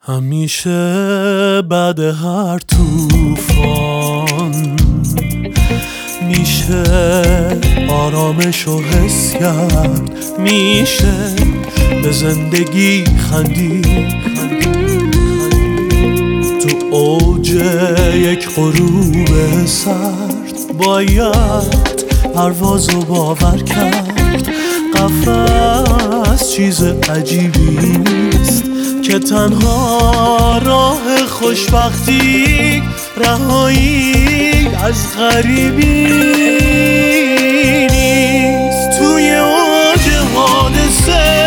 همیشه بعد هر طوفان میشه آرامشو حس کرد، میشه به زندگی خندید تو اوج یک غروب سرد. باید پروازو باور کرد، قفس چیز عجیبی نیست که تنها راه خوشبختی رهایی از غریبی نیست. توی اوج حادثه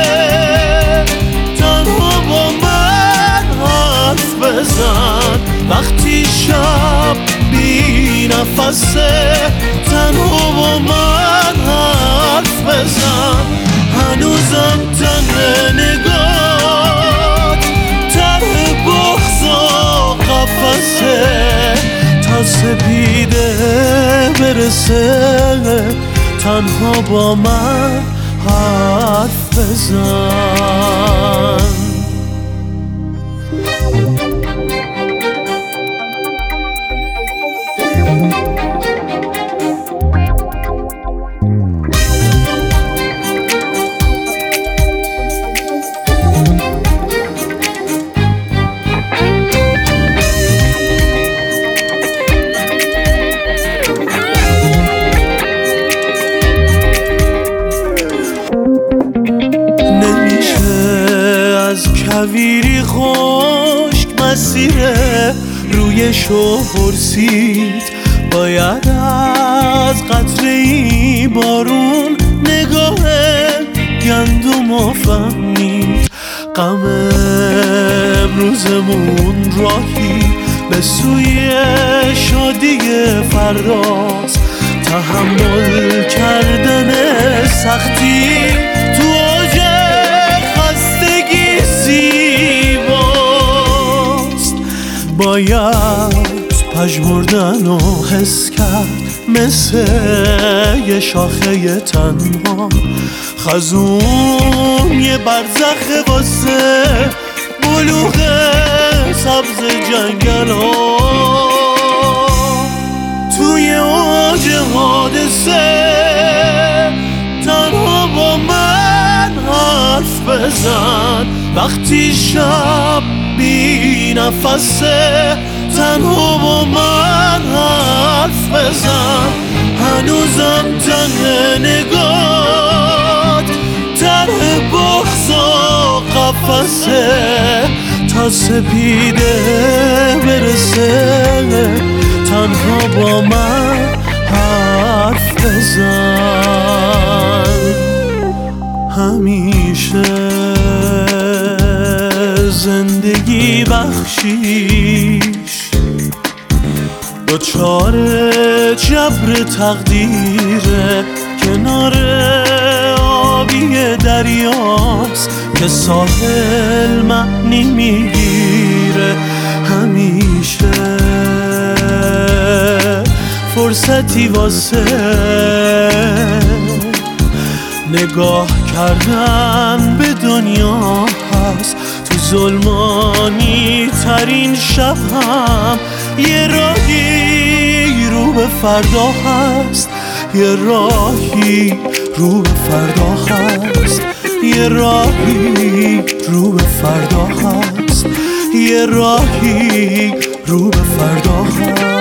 تنها با من حرف بزن، وقتی شب بی نفسه تنها با من حرف بزن. هنوزم تنه نگاه ته بغض و قفسه تا سپیده برسه تنها با من حرف بزن. کویری خشک مسیره رویشو پرسید، باید از قطره‌ای بارون نگاه گندمو فهمید. غم امروزمون راهی به سوی شادی فرداست، تحمل کردن سختی تو اوج باید پژمردن و حس کرد، مثل یه شاخه تنها خزون یه برزخ واسه بلوغ سبز جنگل ها. توی اوج حادثه تنها با من حرف بزن، وقتی شب بی نفسه تنها با من حرف بزن. هنوزم تنه نگاه ته بغض و قفسه تا سپیده برسه تنها با من حرف بزن. همیشه زندگی بخشیش دچار جبر تقدیره، کنار آبی دریاست که ساحل معنی میگیره. همیشه فرصتی واسه نگاه کردن به دنیا هست، تو ظلمانی ترین شب هم یه راهی رو به فردا هست، یه راهی رو به فردا هست، یه راهی رو به فردا هست، یه راهی رو به فردا هست.